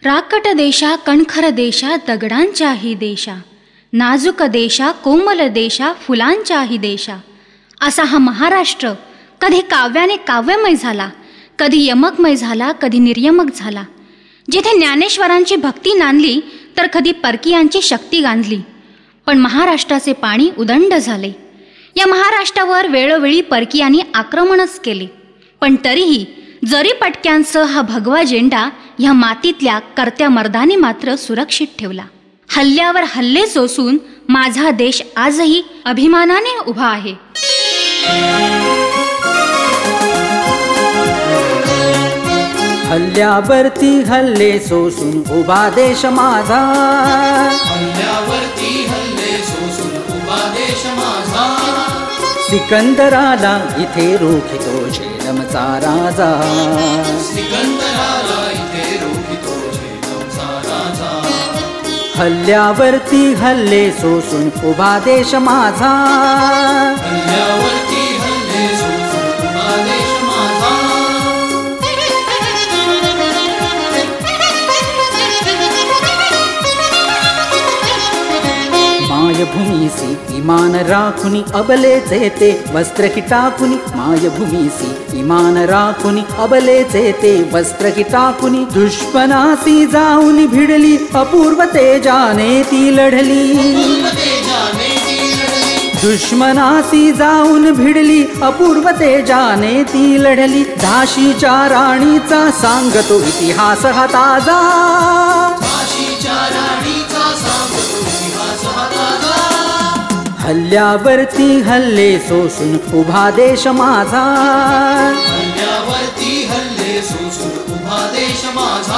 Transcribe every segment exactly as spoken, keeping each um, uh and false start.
राकट देशा कणखर देशा दगडांच्याही देशा, नाजूक देशा कोमल देशा फुलांच्याही देशा, असा हा महाराष्ट्र कधी काव्याने काव्यमय झाला, कधी यमकमय झाला, कधी निर्यमक झाला. जिथे ज्ञानेश्वरांची भक्ती नांदली तर कधी परकीयांची शक्ती गांधली. पण महाराष्ट्राचे पाणी उदंड झाले. या महाराष्ट्रावर वेळोवेळी परकीयांनी आक्रमणच केले. पण तरीही जरी पटक्यांसह हा भगवा झेंडा ह्या मातीतल्या करत्या मर्दानी मात्र सुरक्षित ठेवला. हल्ल्यावर हल्ले सोसून माझा देश आजही अभिमानाने उभा आहे. हल्ल्यावरती हल्ले सोसून उभा देश माझा, हल्ल्यावरती हल्ले सोसून उभा देश माझा. सिकंदराला इथे रोखितो झेलमचा राजा, सिकंदराला इथे रोखितो झेलमचा राजा. हल्ल्यावरती हल्ले सोसून उभा देश माझा, हल्ल्यावरती हल्ले सोसून उभा देश माझा. मायभूमीसी इमान राखुनी अबलेचे ते वस्त्र की टाकुनी, मायभूमीसी इमान राखुनी अबलेचे ते वस्त्र की टाकुनी. दुश्मनासी जाऊन भिडली अपूर्व तेजाने ती लढली, दुश्मनासी जाऊन भिडली अपूर्व तेजाने ती लढली. झाशीच्या राणीचा सांगतो इतिहास हा ताजा, झाशीच्या राणीचा सांगतो इतिहास हा ताजा. हल्ल्यावरती हल्ले सोसून उभा देश माझा, हल्ल्यावरती हल्ले सोसून उभा देश माझा.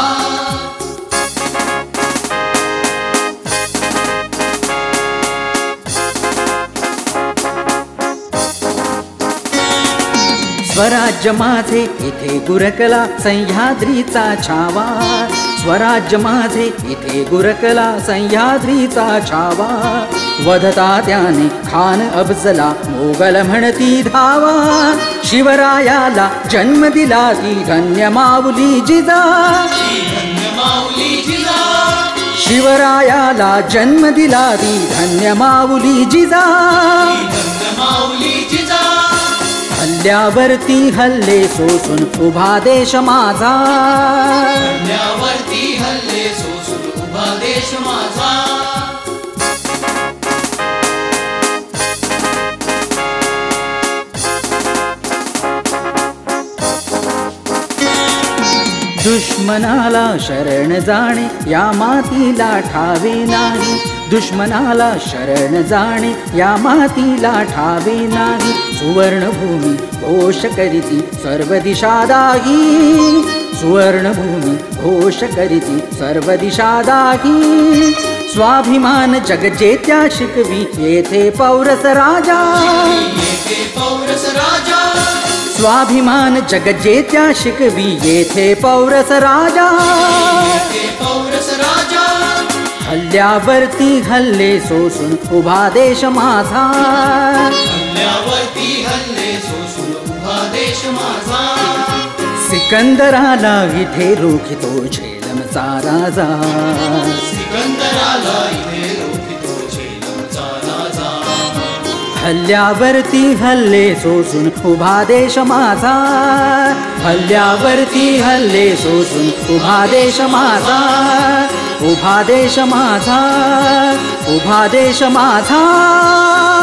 स्वराज्य माझे इथे गुरकला सह्याद्रीचा छावा, स्वराज्य माझे इथे गुरकला सह्याद्रीचा छावा. वधता त्याने खान अफजला मोगल म्हणती धावा, शिवरायाला जन्म दिला ती धन्य माऊली जिजा, धन्य माऊली जिजा. शिवरायाला जन्म दिला ती धन्य माऊली जिजा. धन्य माऊली जिजा. हल्ल्यावरती हल्ले सोसून उभा देश माझा, हल्ल्यावरती हल्ले सोसून उभा देश माझा. दुश्मनाला शरण जाणे या मातीला ठावे नाही, दुश्मनाला शरण जाणे या मातीला ठावे नाही. सुवर्णभूमी घोष करीती सर्व दिशा दाही, सुवर्णभूमी घोष करीती सर्व दिशा दाही. स्वाभिमान जगजेत्या शिकवी येथे पौरस राजा, येथे पौरस राजा. स्वाभिमान जगजेत्या शिकवी येथे पौरस राजा. येथे पौरस राजा. हल्ल्यावरती हल्ले सोसून उभा देश माझा, हल्ल्यावरती हल्ले सोसून उभा देश माझा. सिकंदराला इथे रोखितो झेलमचा राजा, सिकंदराला इथे रोखितो झेलमचा राजा. हल्ल्यावरती हल्ले सोसून उभा देश माझा, हल्ल्यावरती हल्ले सोसून उभा देश माझा, उभा देश माझा, उभा देश माझा.